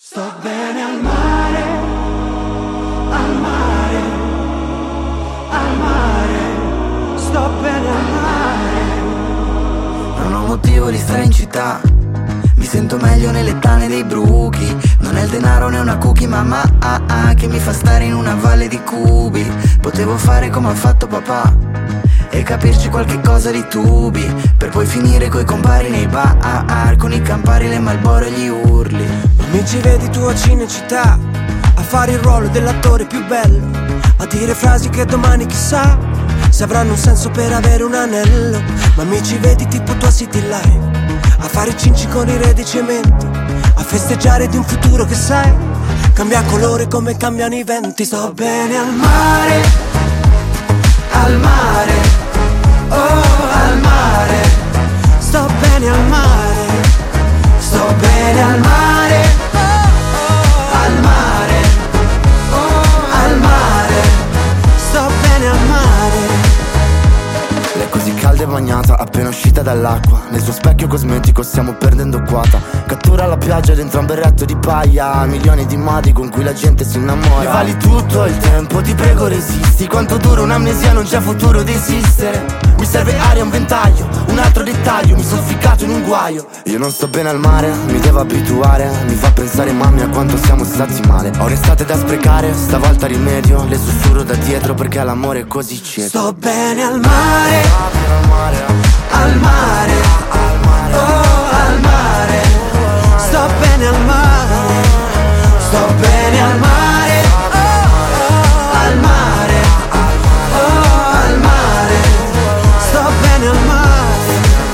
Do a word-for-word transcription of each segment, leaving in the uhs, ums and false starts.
Sto bene al mare, al mare, al mare, sto bene al mare. Non ho motivo di stare in città, mi sento meglio nelle tane dei bruchi. Non è il denaro né una cookie, mamma ah, ah, che mi fa stare in una valle di cubi. Potevo fare come ha fatto papà e capirci qualche cosa di tubi, per poi finire coi compari nei bar, con i campari, le Marlboro e gli urli. Mi ci vedi tu a Cinecittà, a fare il ruolo dell'attore più bello, a dire frasi che domani chissà se avranno un senso per avere un anello. Ma mi ci vedi tipo tua City Life, a fare i cinci con i re di cemento, a festeggiare di un futuro che sai cambia colore come cambiano i venti. Sto bene al mare, al mare, oh al mare, sto bene al mare, sto bene al mare, oh, oh, al mare, oh al mare, sto bene al mare. Lei è così calda e bagnata, appena uscita dall'acqua. Nel suo specchio cosmetico stiamo perdendo quota. Cattura la piaggia dentro un berretto di paglia, milioni di modi con cui la gente si innamora. Mi vali tutto il tempo, ti prego resisti. Quanto dura un'amnesia, non c'è futuro di esistere. Mi serve aria, un ventaglio, un altro dettaglio. Mi sono ficcato in un guaio. Io non sto bene al mare, mi devo abituare. Mi fa pensare mamma a quanto siamo stati male. Ho restate da sprecare, stavolta rimedio. Le sussurro da dietro perché l'amore è così cieco. Sto bene al mare, al mare, al mare, al mare, oh al mare, sto bene al mare, sto bene al mare, oh, oh, al mare, oh al mare, sto bene al mare,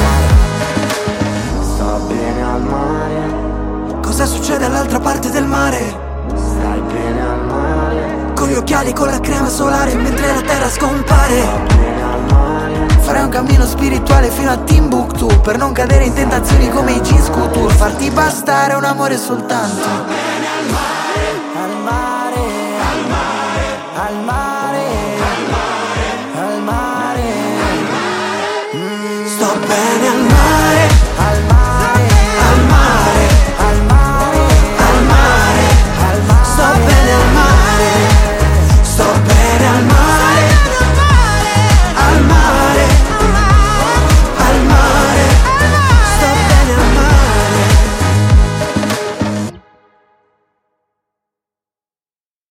sto bene al mare. Cosa succede all'altra parte del mare? Stai bene al mare. Con gli occhiali, con la crema solare, mentre la terra scompare. Sto bene al mare. Farei un cammino spirituale fino a Timbuktu, per non cadere in tentazioni come i jeans couture. Farti bastare un amore soltanto. Sto bene al mare, Al mare, al mare, al mare, al mare, al mare. Sto bene al mare.